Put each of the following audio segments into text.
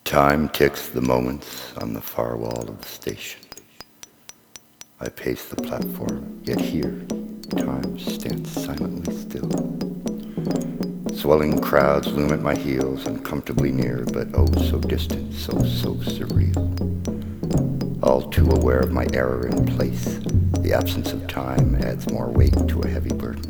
Time ticks the moments on the far wall of the station. I pace the platform, yet here, time stands silently still. Swelling crowds loom at my heels, uncomfortably near, but oh so distant, so surreal. All too aware of my error in place, the absence of time adds more weight to a heavy burden.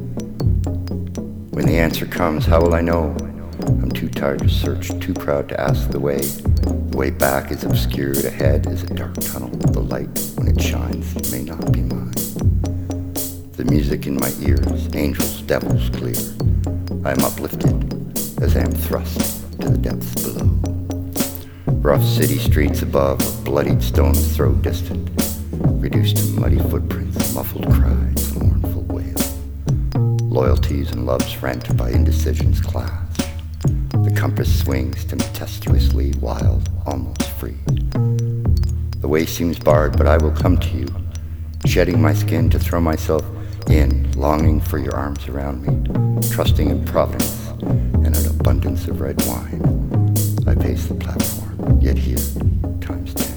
When the answer comes, how will I know? I'm too tired to search, too proud to ask the way. The way back is obscured, ahead is a dark tunnel. The light, when it shines, may not be mine. The music in my ears, angels, devils clear. I am uplifted as I am thrust to the depths below. Rough city streets above, a bloodied stone's throw distant, reduced to muddy footprints, muffled cries, mournful wail. Loyalties and loves rent by indecisions clash. The compass swings tempestuously, wild, almost free. The way seems barred, but I will come to you, shedding my skin to throw myself in, longing for your arms around me, trusting in providence and an abundance of red wine. I pace the platform, yet here, time stands.